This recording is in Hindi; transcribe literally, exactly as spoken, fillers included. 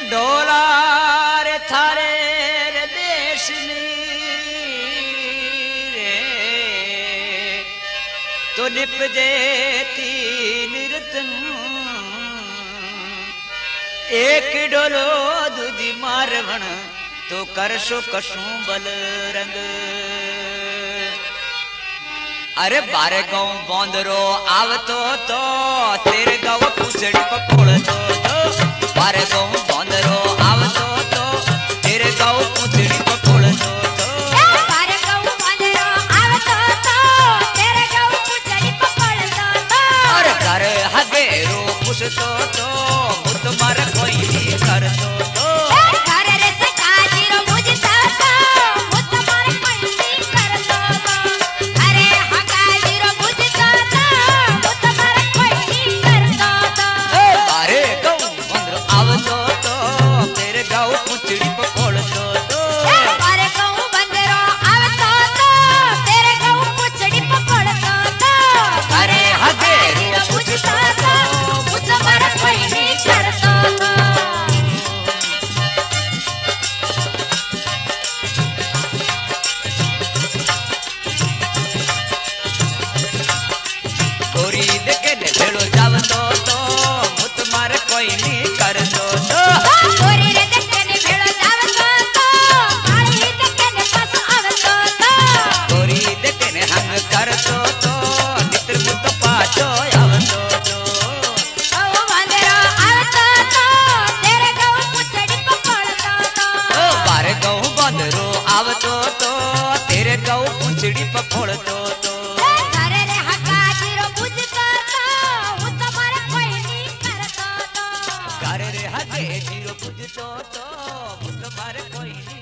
डोलार थारे रे देश रे तो निपजे तीन रतन एक डोलो दूजी मारवण तो करशो कशू बल रंग अरे बारे गाँव बंदरो आवतो तो तेरे गाँव पूछड़ी पकोड़ दो तो बारे गाँव बंदरो आवतो तो तेरे गाँव पूछड़ी पकोड़ दो तो बारे गाँव बंदरो आवतो तो तेरे गाँव पूछड़ी पकोड़ दो तो अरे घर हगेरो पूछतो तो वो तुम्हारा कोई नहीं कर दो तो घर रे से काजीरो बुझता तो वो तुम्हारा कोई नहीं कर दो तो अरे हकाजीरो बुझता तो वो तुम्हारा कोई नहीं कर दो तो बारे गाँव बंदरो आवतो तो तेरे गाँव पूछड़ी पकोड़ दो तो बारे गाँव बंदरो आवतो तो तेरे गाँव पूछड़ी पकोड़ दो तो अरे हगेरो बुझता तो वो तुम्हारा कोई नहीं कर दो तो गोरी देखे ने भेड़ो जावतो तो मुत मारे कोई नहीं कर दो तो गोरी रे देखे ने भेड़ो जावतो तो काली देखे ने पास आवतो तो गोरी देखे ने हंग कर दो तो नित्र मुत पाछो आवतो तो गाँव बंदरो आवतो तो तेरे गाँव पूछड़ी पकोड़ दो तो ओ बारे गाँव बंदरो आवतो तो तेरे गाँव पूंछड़ी पकोड़ दो तो घरे रे हकाजीरो बुझतो तो वो तुम्हारा कोई नहीं करतो तो करे रे हगे जीरो बुझतो तो मुत मारे कोई नहीं